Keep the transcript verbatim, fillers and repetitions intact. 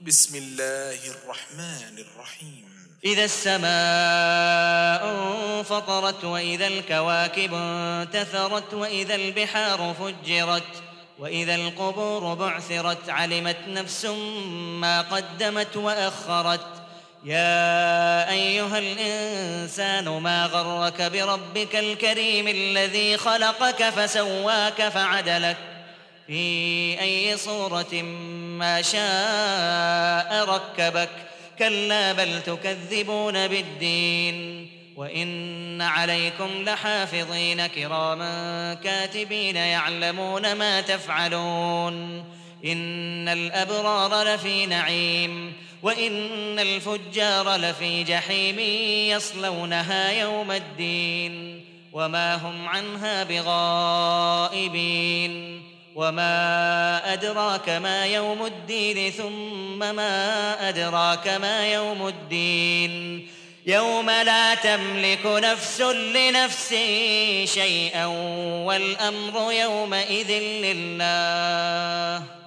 بسم الله الرحمن الرحيم إذا السماء انفطرت وإذا الكواكب انتثرت وإذا البحار فجرت وإذا القبور بعثرت علمت نفس ما قدمت وأخرت يا أيها الإنسان ما غرك بربك الكريم الذي خلقك فسواك فعدلك في أي صورة ما شاء ركبك كلا بل تكذبون بالدين وإن عليكم لحافظين كراما كاتبين يعلمون ما تفعلون إن الأبرار لفي نعيم وإن الفجار لفي جحيم يصلونها يوم الدين وما هم عنها بغائبين وما أدراك ما يوم الدين ثم ما أدراك ما يوم الدين يوم لا تملك نفس لنفس شيئا والأمر يومئذ لله